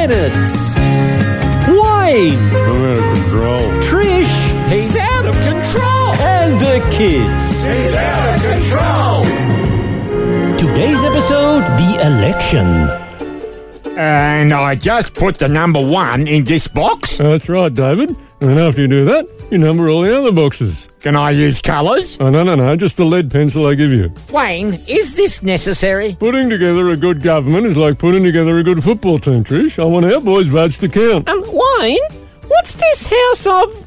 Bennetts. Wayne. I'm out of control. Trish. He's out of control. And the kids. He's out of control. Today's episode, the election. And I just put the number 1 in this box. That's right, David. And after you do that, you number all the other boxes. Can I use colours? Oh, no, just the lead pencil I give you. Wayne, is this necessary? Putting together a good government is like putting together a good football team, Trish. I want our boys' votes to count. Wayne, what's this house of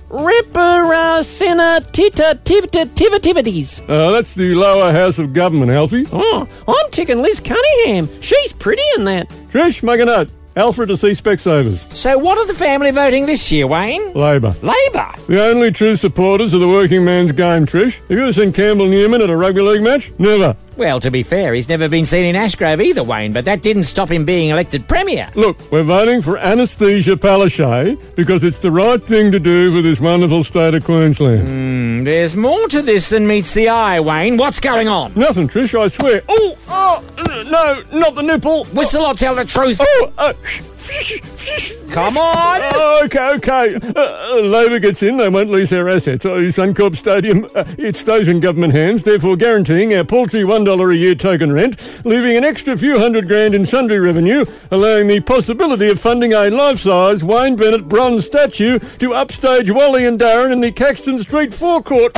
representativities? That's the lower house of government, Alfie. Oh, I'm ticking Liz Cunningham. She's pretty in that. Trish, make a note. Alfred to see Specsavers. So what are the family voting this year, Wayne? Labor. Labor? The only true supporters of the working man's game, Trish. Have you ever seen Campbell Newman at a rugby league match? Never. Well, to be fair, he's never been seen in Ashgrove either, Wayne, but that didn't stop him being elected Premier. Look, we're voting for Anastasia Palaszczuk because it's the right thing to do for this wonderful state of Queensland. There's more to this than meets the eye, Wayne. What's going on? Nothing, Trish, I swear. No, not the nipple. Whistle or tell the truth. Come on. Okay. Labor gets in, they won't lease our assets. Suncorp Stadium, it stays in government hands, therefore guaranteeing our paltry $1 a year token rent, leaving an extra few $100,000 in sundry revenue, allowing the possibility of funding a life-size Wayne Bennett bronze statue to upstage Wally and Darren in the Caxton Street forecourt.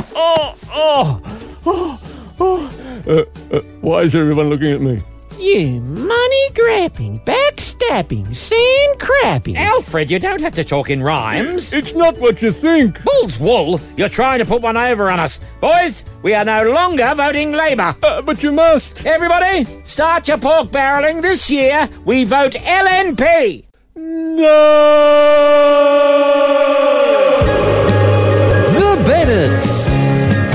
Why is everyone looking at me? You money-grabbing, backstabbing, sand-crabbing. Alfred, you don't have to talk in rhymes. It's not what you think. Bull's wool. You're trying to put one over on us. Boys, we are no longer voting Labor. But you must. Everybody, start your pork barrelling. This year, we vote LNP. No! The Bennetts.